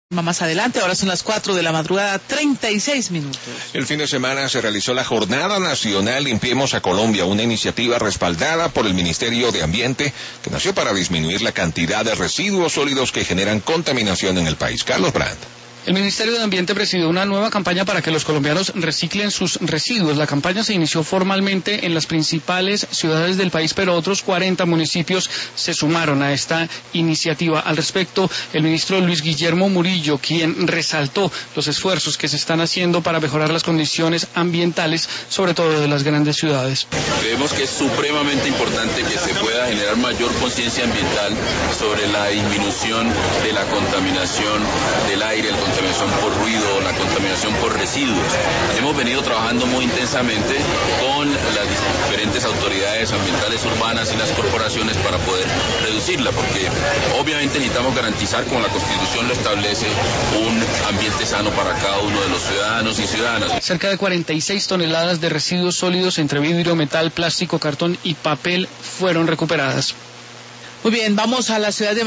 Más adelante, ahora son las 4 de la madrugada, 36 minutos. El fin de semana se realizó la Jornada Nacional Limpiemos a Colombia, una iniciativa respaldada por el Ministerio de Ambiente que nació para disminuir la cantidad de residuos sólidos que generan contaminación en el país. Carlos Brandt. El Ministerio de Ambiente presidió una nueva campaña para que los colombianos reciclen sus residuos. La campaña se inició formalmente en las principales ciudades del país, pero otros 40 municipios se sumaron a esta iniciativa. Al respecto, el ministro Luis Guillermo Murillo, quien resaltó los esfuerzos que se están haciendo para mejorar las condiciones ambientales, sobre todo de las grandes ciudades. Creemos que es supremamente importante que se pueda generar mayor conciencia ambiental sobre la disminución de la contaminación del aire, la contaminación por ruido, la contaminación por residuos. Hemos venido trabajando muy intensamente con las diferentes autoridades ambientales urbanas y las corporaciones para poder reducirla, porque obviamente necesitamos garantizar, como la Constitución lo establece, un ambiente sano para cada uno de los ciudadanos y ciudadanas. Cerca de 46 toneladas de residuos sólidos entre vidrio, metal, plástico, cartón y papel fueron recuperadas. Muy bien, vamos a la ciudad de